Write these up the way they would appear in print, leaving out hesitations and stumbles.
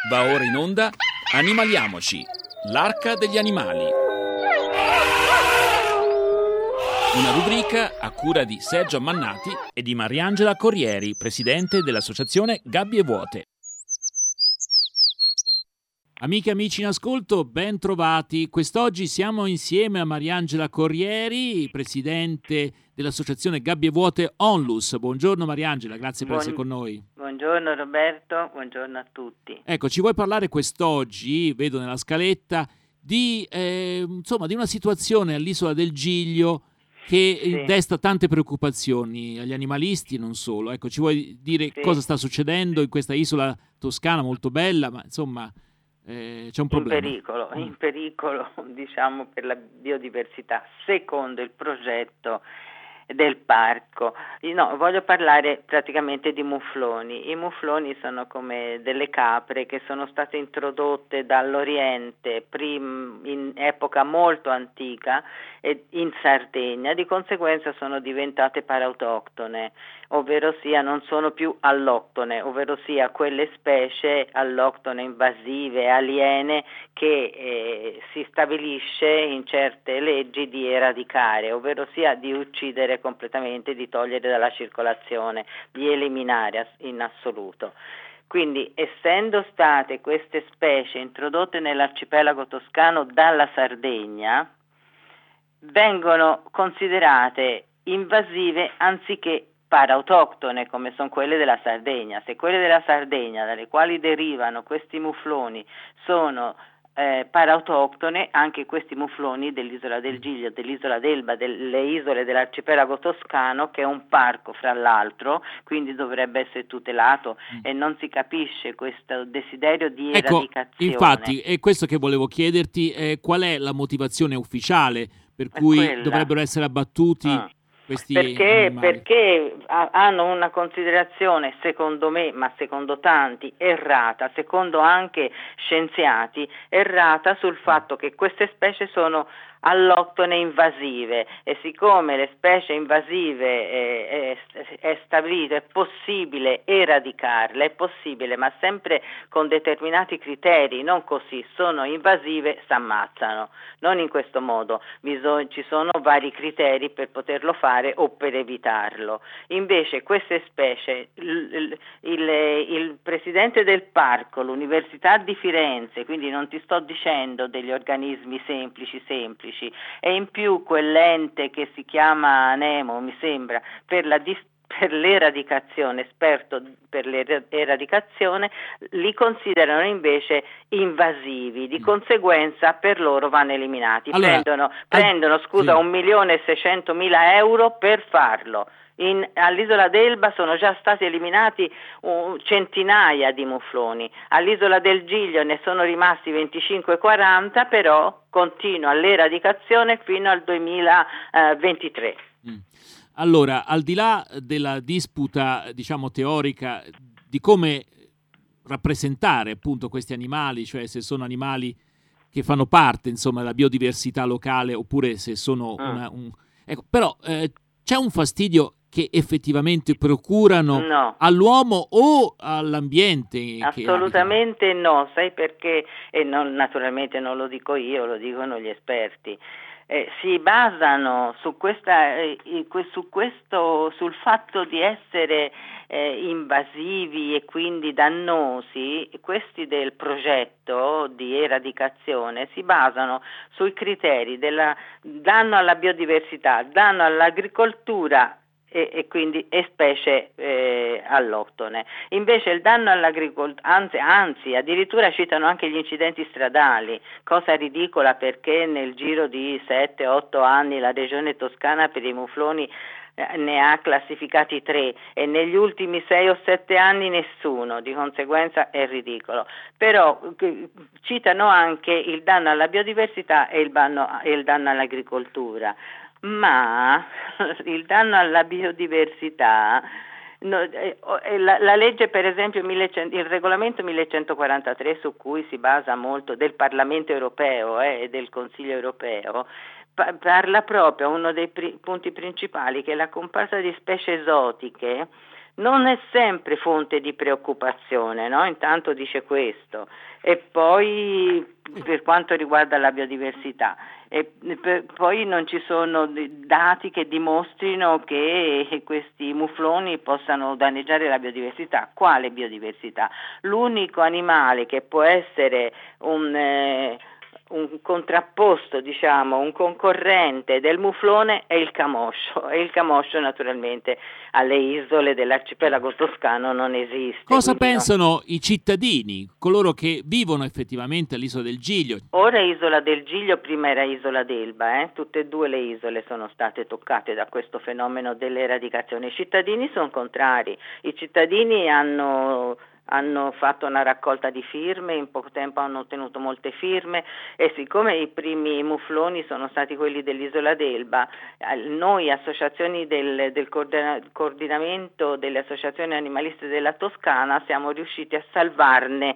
Va ora in onda Animaliamoci, l'Arca degli Animali. Una rubrica a cura di Sergio Ammannati e di Mariangela Corrieri, presidente dell'associazione Gabbie Vuote. Amiche e amici in ascolto, ben trovati. Quest'oggi siamo insieme a Mariangela Corrieri, presidente dell'associazione Gabbie Vuote Onlus. Buongiorno Mariangela, grazie per essere con noi. Buongiorno Roberto, buongiorno a tutti. Ecco, ci vuoi parlare quest'oggi, vedo nella scaletta, di una situazione all'isola del Giglio che desta tante preoccupazioni agli animalisti e non solo. Ecco, ci vuoi dire cosa sta succedendo in questa isola toscana molto bella, ma insomma c'è un problema. In pericolo, diciamo, per la biodiversità, secondo il progetto del parco. No, voglio parlare praticamente di mufloni. I mufloni sono come delle capre che sono state introdotte dall'Oriente in epoca molto antica in Sardegna, di conseguenza sono diventate parautoctone, ovvero sia non sono più alloctone, ovvero sia quelle specie alloctone invasive, aliene, che si stabilisce in certe leggi di eradicare, ovvero sia di uccidere completamente, di togliere dalla circolazione, di eliminare in assoluto. Quindi, essendo state queste specie introdotte nell'arcipelago toscano dalla Sardegna, vengono considerate invasive anziché parautoctone, come sono quelle della Sardegna. Se quelle della Sardegna, dalle quali derivano questi mufloni, sono parautoctone, anche questi mufloni dell'isola del Giglio, dell'isola d'Elba, delle isole dell'arcipelago toscano, che è un parco fra l'altro, quindi dovrebbe essere tutelato, e non si capisce questo desiderio di eradicazione. Infatti, è questo che volevo chiederti, qual è la motivazione ufficiale per cui dovrebbero essere abbattuti questi animali? Perché hanno una considerazione, secondo me, ma secondo tanti, errata, secondo anche scienziati, errata sul fatto che queste specie sono alloctone invasive, e siccome le specie invasive è stabilito, è possibile eradicarle, è possibile, ma sempre con determinati criteri, non così, sono invasive, si ammazzano, non in questo modo, ci sono vari criteri per poterlo fare o per evitarlo. Invece queste specie, il presidente del parco, l'Università di Firenze, quindi non ti sto dicendo degli organismi semplici, e in più quell'ente che si chiama Nemo, mi sembra, per l'eradicazione, esperto per l'eradicazione, li considerano invece invasivi, di conseguenza per loro vanno eliminati. Allora, prendono 1.600.000 euro per farlo. All'isola d'Elba sono già stati eliminati centinaia di mufloni, all'isola del Giglio ne sono rimasti 25-40, però continua l'eradicazione fino al 2023. Allora, al di là della disputa, diciamo, teorica di come rappresentare appunto questi animali, cioè se sono animali che fanno parte, insomma, della biodiversità locale oppure se sono ecco, però c'è un fastidio che effettivamente procurano all'uomo o all'ambiente? Assolutamente no, sai perché? E naturalmente non lo dico io, lo dicono gli esperti. Si basano sul fatto di essere invasivi e quindi dannosi. Questi del progetto di eradicazione si basano sui criteri del danno alla biodiversità, danno all'agricoltura e quindi specie alloctone. Invece il danno all'agricoltura, anzi addirittura citano anche gli incidenti stradali, cosa ridicola, perché nel giro di 7-8 anni la regione toscana per i mufloni ne ha classificati 3 e negli ultimi 6 o 7 anni nessuno, di conseguenza è ridicolo. Però citano anche il danno alla biodiversità e il danno all'agricoltura. Ma il danno alla biodiversità, la legge, per esempio il regolamento 1143, su cui si basa molto, del Parlamento europeo e del Consiglio europeo, parla proprio, uno dei punti principali, che la comparsa di specie esotiche non è sempre fonte di preoccupazione, no? Intanto dice questo. E poi per quanto riguarda la biodiversità, poi non ci sono dati che dimostrino che questi mufloni possano danneggiare la biodiversità. Quale biodiversità? L'unico animale che può essere un contrapposto, diciamo, un concorrente del muflone è il camoscio, e il camoscio naturalmente alle isole dell'arcipelago toscano non esiste. Cosa pensano i cittadini, coloro che vivono effettivamente all'isola del Giglio? Ora Isola del Giglio, prima era Isola d'Elba, tutte e due le isole sono state toccate da questo fenomeno dell'eradicazione. I cittadini sono contrari, i cittadini hanno fatto una raccolta di firme, in poco tempo hanno ottenuto molte firme, e siccome i primi mufloni sono stati quelli dell'Isola d'Elba, noi associazioni del coordinamento delle associazioni animaliste della Toscana siamo riusciti a salvarne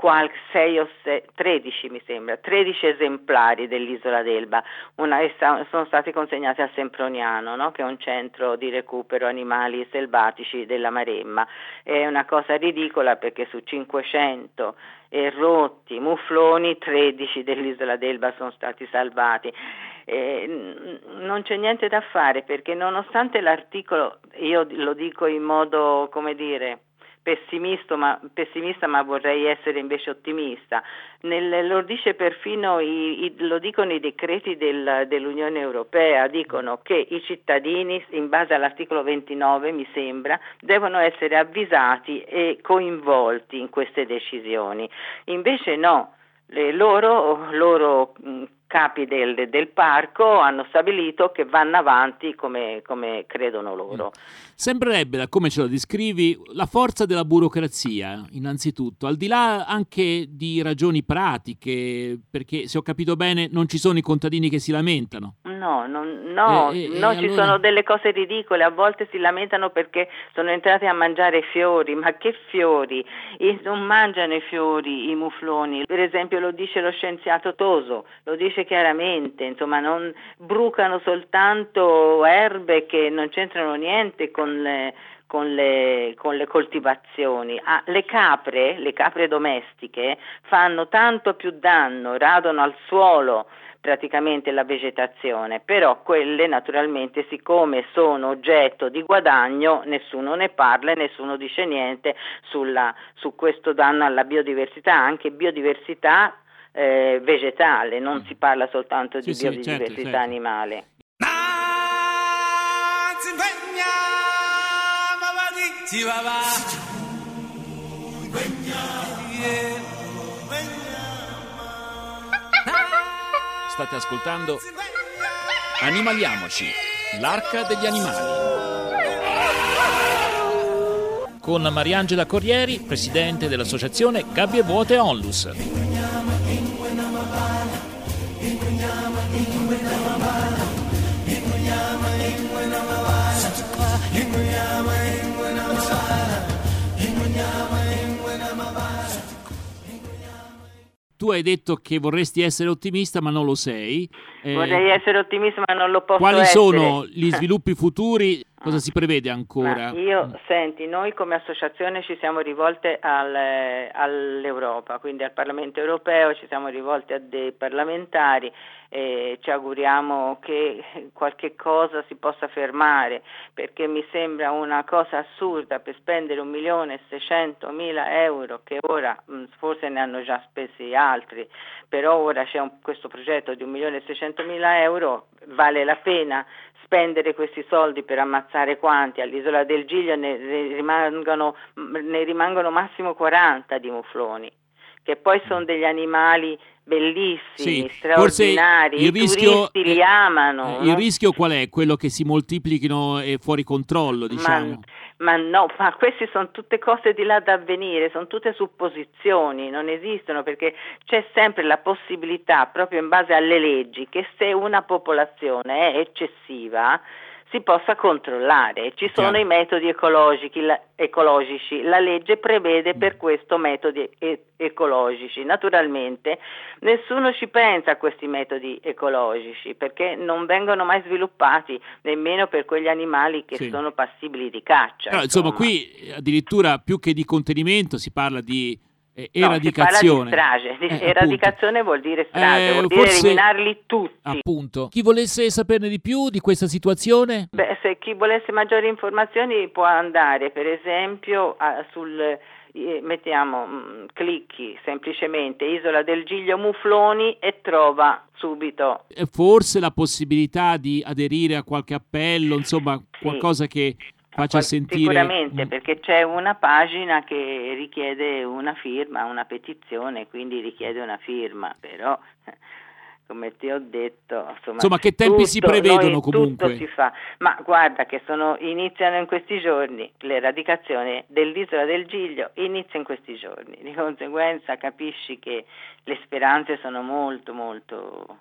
13 mi sembra, 13 esemplari dell'Isola d'Elba, sono stati consegnati a Semproniano, no? Che è un centro di recupero animali selvatici della Maremma. È una cosa ridicola perché su 500 rotti mufloni 13 dell'Isola d'Elba sono stati salvati. Non c'è niente da fare perché nonostante l'articolo, io lo dico in modo, come dire, pessimista, ma vorrei essere invece ottimista. Lo dice perfino lo dicono i decreti dell'Unione Europea, dicono che i cittadini, in base all'articolo 29 mi sembra, devono essere avvisati e coinvolti in queste decisioni. Invece no, loro capi del parco hanno stabilito che vanno avanti come credono loro. Sembrerebbe, da come ce lo descrivi, la forza della burocrazia, innanzitutto, al di là anche di ragioni pratiche, perché se ho capito bene non ci sono i contadini che si lamentano. Ci sono delle cose ridicole, a volte si lamentano perché sono entrati a mangiare fiori, ma che fiori? Non mangiano i fiori i mufloni, per esempio lo dice lo scienziato Toso, lo dice chiaramente, insomma non brucano soltanto erbe che non c'entrano niente con le coltivazioni. Le capre domestiche fanno tanto più danno, radono al suolo praticamente la vegetazione, però quelle naturalmente, siccome sono oggetto di guadagno, nessuno ne parla e nessuno dice niente su questo danno alla biodiversità, anche biodiversità vegetale, non si parla soltanto di biodiversità certo. animale. State ascoltando Animaliamoci, l'arca degli animali, con Mariangela Corrieri, presidente dell'associazione Gabbie Vuote Onlus. Tu hai detto che vorresti essere ottimista, ma non lo sei. Vorrei essere ottimista, ma non lo posso Quali essere. sono gli sviluppi futuri? Cosa si prevede ancora? Senti, noi come associazione ci siamo rivolte all'Europa, quindi al Parlamento europeo, ci siamo rivolti a dei parlamentari e ci auguriamo che qualche cosa si possa fermare, perché mi sembra una cosa assurda per spendere 1.600.000 euro, che ora forse ne hanno già spesi altri, però ora c'è questo progetto di 1.600.000 euro, vale la pena spendere questi soldi per ammazzare quanti? All'Isola del Giglio ne rimangono massimo 40 di mufloni, che poi sono degli animali bellissimi, straordinari, i turisti li amano. Il rischio qual è? Quello che si moltiplichino e fuori controllo, diciamo? Ma queste sono tutte cose di là da avvenire, sono tutte supposizioni, non esistono, perché c'è sempre la possibilità, proprio in base alle leggi, che se una popolazione è eccessiva, si possa controllare. Ci sono i metodi ecologici, la legge prevede per questo metodi ecologici. Naturalmente nessuno ci pensa a questi metodi ecologici perché non vengono mai sviluppati nemmeno per quegli animali che sono passibili di caccia. Però, insomma, qui addirittura più che di contenimento si parla di eradicazione. Si parla di strage. Eradicazione vuol dire strage, vuol dire eliminarli tutti. Appunto. Chi volesse saperne di più di questa situazione? Se chi volesse maggiori informazioni può andare per esempio clicchi semplicemente Isola del Giglio Mufloni e trova subito. Forse la possibilità di aderire a qualche appello, insomma, qualcosa che faccia sentire. Sicuramente, perché c'è una pagina che richiede una firma, una petizione, quindi richiede una firma, però come ti ho detto, insomma che tempi si prevedono comunque? Tutto si fa, ma guarda che iniziano in questi giorni, l'eradicazione dell'Isola del Giglio inizia in questi giorni, di conseguenza capisci che le speranze sono molto molto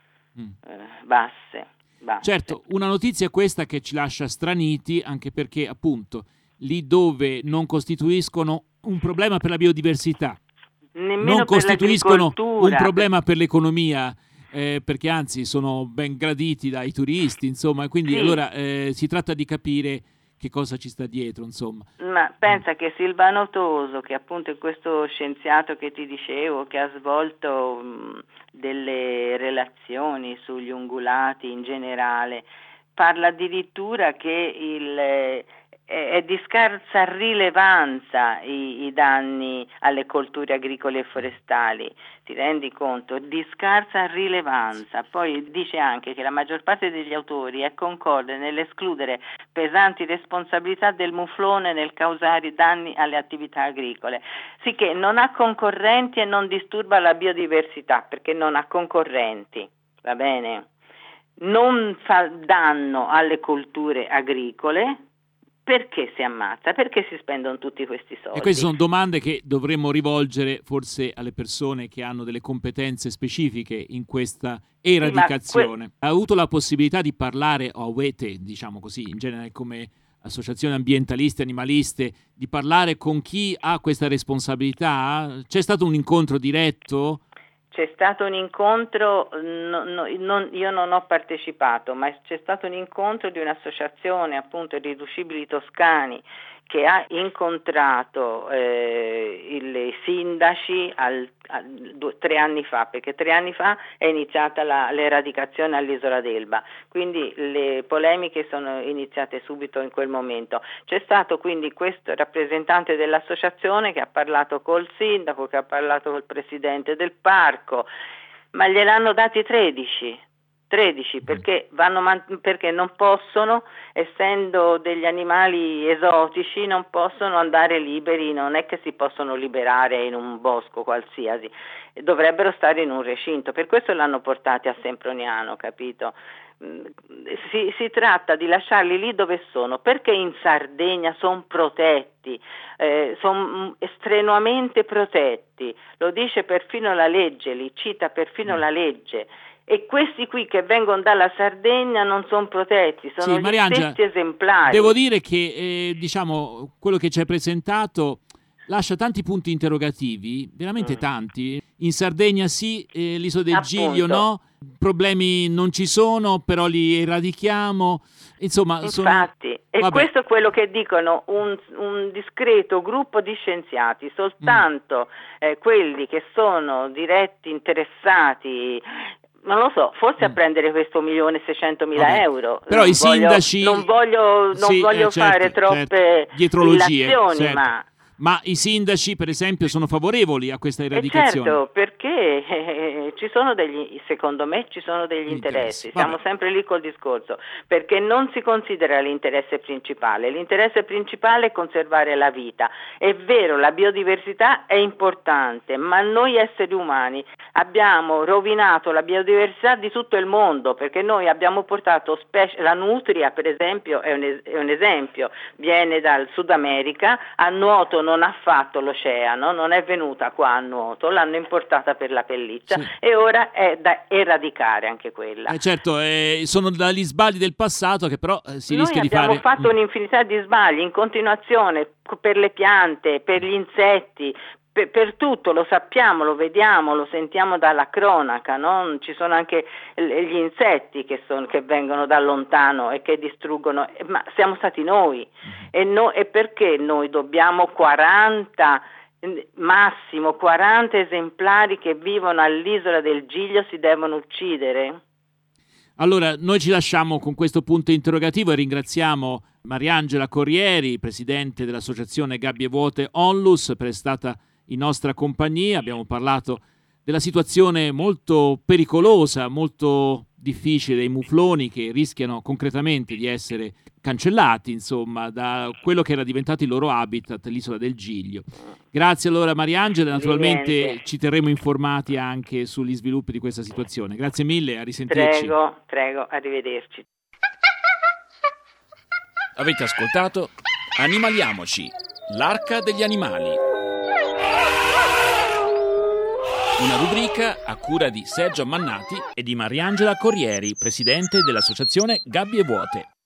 basse. Certo, una notizia è questa che ci lascia straniti, anche perché appunto lì dove non costituiscono un problema per la biodiversità, non costituiscono un problema per l'economia, perché anzi sono ben graditi dai turisti, insomma, quindi allora si tratta di capire che cosa ci sta dietro, insomma. Ma pensa che Silvano Toso, che appunto è questo scienziato che ti dicevo, che ha svolto delle relazioni sugli ungulati in generale, parla addirittura che è di scarsa rilevanza i danni alle colture agricole e forestali, ti rendi conto? Di scarsa rilevanza. Poi dice anche che la maggior parte degli autori è concorde nell'escludere pesanti responsabilità del muflone nel causare danni alle attività agricole, sicché non ha concorrenti e non disturba la biodiversità perché non ha concorrenti, va bene? Non fa danno alle colture agricole. Perché si ammazza? Perché si spendono tutti questi soldi? E queste sono domande che dovremmo rivolgere forse alle persone che hanno delle competenze specifiche in questa eradicazione. Ha avuto la possibilità di parlare, o avete, diciamo così, in genere come associazioni ambientaliste, animaliste, di parlare con chi ha questa responsabilità? C'è stato un incontro diretto? C'è stato un incontro, io non ho partecipato, ma c'è stato un incontro di un'associazione, appunto i Riducibili Toscani, che ha incontrato i sindaci 3 anni fa, perché 3 anni fa è iniziata l'eradicazione all'Isola d'Elba, quindi le polemiche sono iniziate subito in quel momento. C'è stato quindi questo rappresentante dell'associazione che ha parlato col sindaco, che ha parlato col presidente del parco, ma gliel'hanno dati 13 perché perché non possono, essendo degli animali esotici, non possono andare liberi, non è che si possono liberare in un bosco qualsiasi, dovrebbero stare in un recinto, per questo l'hanno portati a Semproniano, capito? Si tratta di lasciarli lì dove sono, perché in Sardegna sono protetti, sono strenuamente protetti, lo dice perfino la legge, li cita perfino la legge. E questi qui che vengono dalla Sardegna non sono protetti, sono gli stessi esemplari. Devo dire che diciamo quello che ci hai presentato lascia tanti punti interrogativi, veramente tanti. In Sardegna sì, l'isola del Giglio no, problemi non ci sono, però li eradichiamo. Insomma, infatti, questo è quello che dicono un discreto gruppo di scienziati, soltanto quelli che sono diretti interessati, non lo so, forse a prendere questo 1.600.000 euro. Però i sindaci non voglio fare troppe dietrologie, ma i sindaci, per esempio, sono favorevoli a questa eradicazione? Certo, perché secondo me ci sono degli interessi. Siamo sempre lì col discorso, perché non si considera l'interesse principale. L'interesse principale è conservare la vita. È vero, la biodiversità è importante, ma noi esseri umani abbiamo rovinato la biodiversità di tutto il mondo, perché noi abbiamo portato la nutria, per esempio, è un esempio, viene dal Sud America, a nuoto non ha fatto l'oceano, non è venuta qua a nuoto, l'hanno importata per la pelliccia, sì. E ora è da eradicare anche quella. Certo, sono dagli sbagli del passato che però si rischia di fare... Noi abbiamo fatto un'infinità di sbagli in continuazione per le piante, per gli insetti, per tutto, lo sappiamo, lo vediamo, lo sentiamo dalla cronaca, no? Ci sono anche gli insetti che vengono da lontano e che distruggono, ma siamo stati noi. E perché noi dobbiamo 40 esemplari che vivono all'isola del Giglio si devono uccidere? Allora, noi ci lasciamo con questo punto interrogativo e ringraziamo Mariangela Corrieri, presidente dell'associazione Gabbie Vuote Onlus, per essere stata in nostra compagnia. Abbiamo parlato della situazione molto pericolosa, molto difficile dei mufloni che rischiano concretamente di essere cancellati, insomma, da quello che era diventato il loro habitat, l'isola del Giglio. Grazie allora Mariangela, naturalmente ci terremo informati anche sugli sviluppi di questa situazione. Grazie mille, a risentirci. Prego, arrivederci. Avete ascoltato Animaliamoci, l'Arca degli Animali. Una rubrica a cura di Sergio Mannati e di Mariangela Corrieri, presidente dell'associazione Gabbie Vuote.